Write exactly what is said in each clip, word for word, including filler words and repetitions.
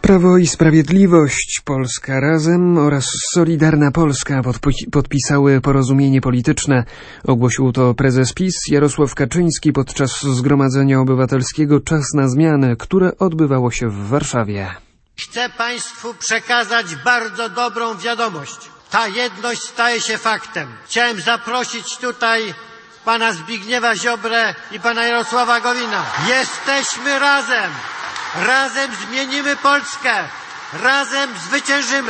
Prawo i Sprawiedliwość, Polska Razem oraz Solidarna Polska podpi- podpisały porozumienie polityczne. Ogłosił to prezes PiS Jarosław Kaczyński podczas Zgromadzenia Obywatelskiego Czas na zmianę, które odbywało się w Warszawie. Chcę Państwu przekazać bardzo dobrą wiadomość. Ta jedność staje się faktem. Chciałem zaprosić tutaj pana Zbigniewa Ziobrę i pana Jarosława Gowina. Jesteśmy razem. Razem zmienimy Polskę. Razem zwyciężymy.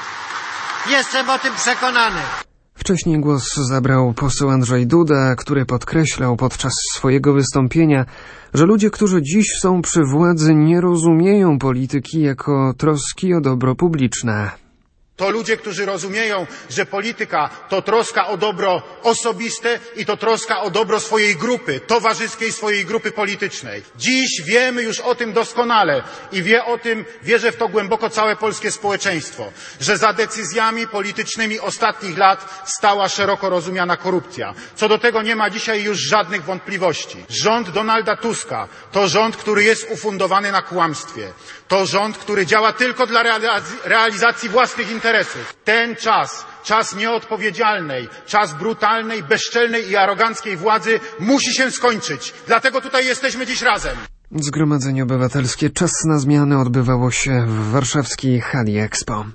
Jestem o tym przekonany. Wcześniej głos zabrał poseł Andrzej Duda, który podkreślał podczas swojego wystąpienia, że ludzie, którzy dziś są przy władzy, nie rozumieją polityki jako troski o dobro publiczne. To ludzie, którzy rozumieją, że polityka to troska o dobro osobiste i to troska o dobro swojej grupy, towarzyskiej swojej grupy politycznej. Dziś wiemy już o tym doskonale i wie o tym, wierzę w to głęboko całe polskie społeczeństwo, że za decyzjami politycznymi ostatnich lat stała szeroko rozumiana korupcja. Co do tego nie ma dzisiaj już żadnych wątpliwości. Rząd Donalda Tuska to rząd, który jest ufundowany na kłamstwie. To rząd, który działa tylko dla realizacji własnych interesów. Ten czas, czas nieodpowiedzialnej, czas brutalnej, bezczelnej i aroganckiej władzy musi się skończyć. Dlatego tutaj jesteśmy dziś razem. Zgromadzenie Obywatelskie Czas na zmianę odbywało się w warszawskiej hali Expo.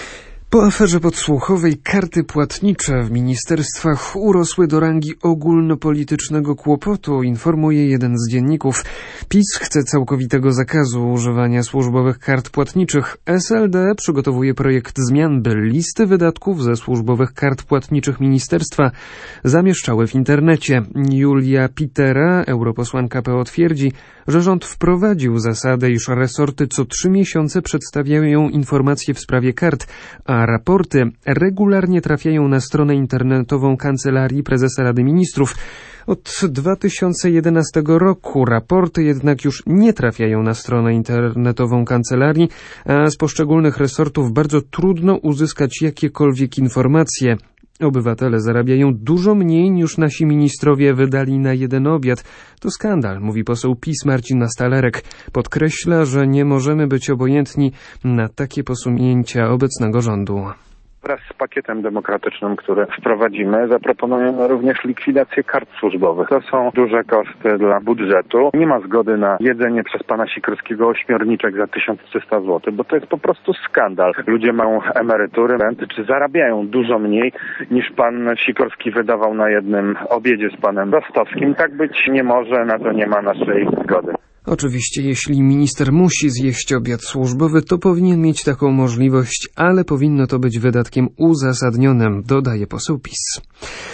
Po aferze podsłuchowej karty płatnicze w ministerstwach urosły do rangi ogólnopolitycznego kłopotu, informuje jeden z dzienników. PiS chce całkowitego zakazu używania służbowych kart płatniczych. S L D przygotowuje projekt zmian, by listy wydatków ze służbowych kart płatniczych ministerstwa zamieszczały w internecie. Julia Pitera, europosłanka P O, twierdzi, że rząd wprowadził zasadę, iż resorty co trzy miesiące przedstawiają informacje w sprawie kart, a raporty regularnie trafiają na stronę internetową Kancelarii Prezesa Rady Ministrów. Od dwa tysiące jedenastego roku raporty jednak już nie trafiają na stronę internetową kancelarii, a z poszczególnych resortów bardzo trudno uzyskać jakiekolwiek informacje. Obywatele zarabiają dużo mniej niż nasi ministrowie wydali na jeden obiad. To skandal, mówi poseł PiS Marcin Nastalerek. Podkreśla, że nie możemy być obojętni na takie posunięcia obecnego rządu. Wraz z pakietem demokratycznym, który wprowadzimy, zaproponujemy również likwidację kart służbowych. To są duże koszty dla budżetu. Nie ma zgody na jedzenie przez pana Sikorskiego ośmiorniczek za tysiąc trzysta złotych, bo to jest po prostu skandal. Ludzie mają emerytury, renty, czy zarabiają dużo mniej niż pan Sikorski wydawał na jednym obiedzie z panem Rostowskim. Tak być nie może, na to nie ma naszej zgody. Oczywiście, jeśli minister musi zjeść obiad służbowy, to powinien mieć taką możliwość, ale powinno to być wydatkiem uzasadnionym, dodaje poseł PiS.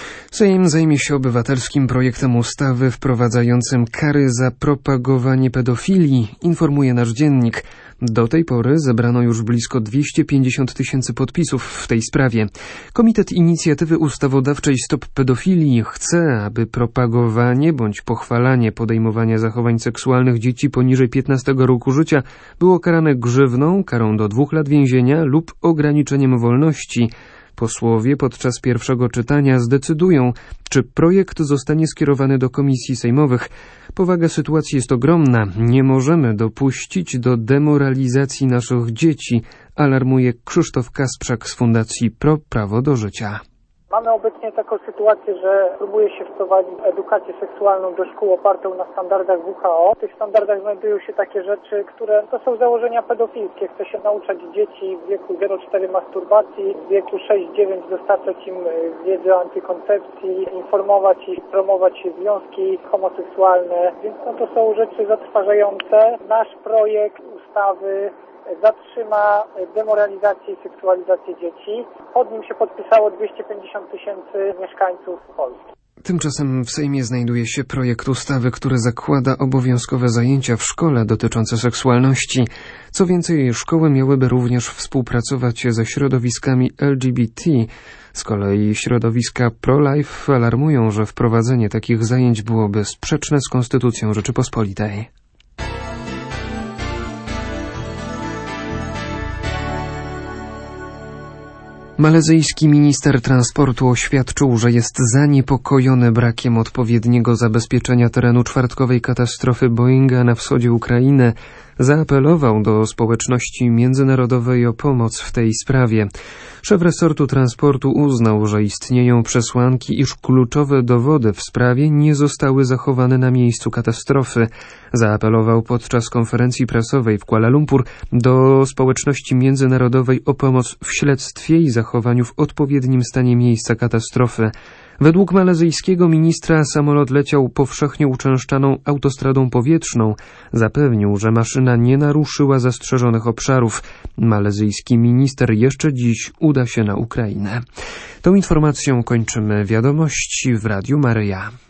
Sejm zajmie się obywatelskim projektem ustawy wprowadzającym kary za propagowanie pedofilii, informuje nasz dziennik. Do tej pory zebrano już blisko dwieście pięćdziesiąt tysięcy podpisów w tej sprawie. Komitet Inicjatywy Ustawodawczej Stop Pedofilii chce, aby propagowanie bądź pochwalanie podejmowania zachowań seksualnych dzieci poniżej piętnastego roku życia było karane grzywną, karą do dwóch lat więzienia lub ograniczeniem wolności. Posłowie podczas pierwszego czytania zdecydują, czy projekt zostanie skierowany do komisji sejmowych. Powaga sytuacji jest ogromna. Nie możemy dopuścić do demoralizacji naszych dzieci, alarmuje Krzysztof Kasprzak z Fundacji Pro Prawo do Życia. Mamy obecnie taką sytuację, że próbuje się wprowadzić edukację seksualną do szkół opartą na standardach W H O. W tych standardach znajdują się takie rzeczy, które to są założenia pedofilskie. Chce się nauczać dzieci w wieku zero do czterech masturbacji, w wieku sześć do dziewięciu dostarczać im wiedzy o antykoncepcji, informować ich, promować związki homoseksualne. Więc no, to są rzeczy zatrważające. Nasz projekt ustawy zatrzyma demoralizację i seksualizację dzieci. Pod nim się podpisało dwieście pięćdziesiąt tysięcy mieszkańców Polski. Tymczasem w Sejmie znajduje się projekt ustawy, który zakłada obowiązkowe zajęcia w szkole dotyczące seksualności. Co więcej, szkoły miałyby również współpracować ze środowiskami L G B T. Z kolei środowiska pro-life alarmują, że wprowadzenie takich zajęć byłoby sprzeczne z Konstytucją Rzeczypospolitej. Malezyjski minister transportu oświadczył, że jest zaniepokojony brakiem odpowiedniego zabezpieczenia terenu czwartkowej katastrofy Boeinga na wschodzie Ukrainy. zaapelował do społeczności międzynarodowej o pomoc w tej sprawie. Szef resortu transportu uznał, że istnieją przesłanki, iż kluczowe dowody w sprawie nie zostały zachowane na miejscu katastrofy. Zaapelował podczas konferencji prasowej w Kuala Lumpur do społeczności międzynarodowej o pomoc w śledztwie i zachowaniu w odpowiednim stanie miejsca katastrofy. Według malezyjskiego ministra samolot leciał powszechnie uczęszczaną autostradą powietrzną. Zapewnił, że maszyna nie naruszyła zastrzeżonych obszarów. Malezyjski minister jeszcze dziś uda się na Ukrainę. Tą informacją kończymy wiadomości w Radiu Maryja.